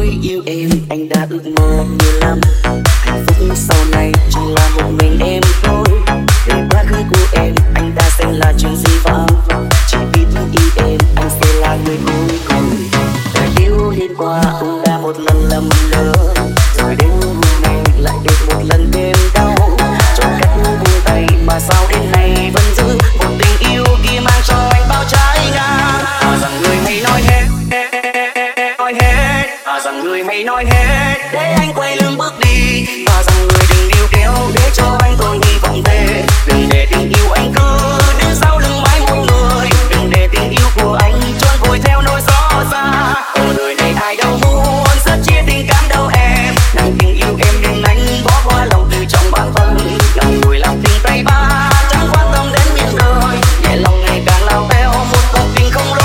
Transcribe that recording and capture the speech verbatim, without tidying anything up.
mới yêu em anh đã ước mơ nhiều lắm. Hạnh phúc sau này chỉ là một mình em thôi. Về quá khứ của em anh đã xem là chuyện gì vãng. Chỉ biết yêu em anh sẽ là người cuối cùng. Đời yêu đi qua cũng đã một lần lầm lỡ, rồi đến hôm nay lại được một lần thêm đau. Chọn cách buông tay mà sao đến nay vẫn giữ một tình yêu kia mang cho anh bao trái ngang. À rằng người hay nói hết, nói hết, à rằng người hay nói hết để anh quay lưng.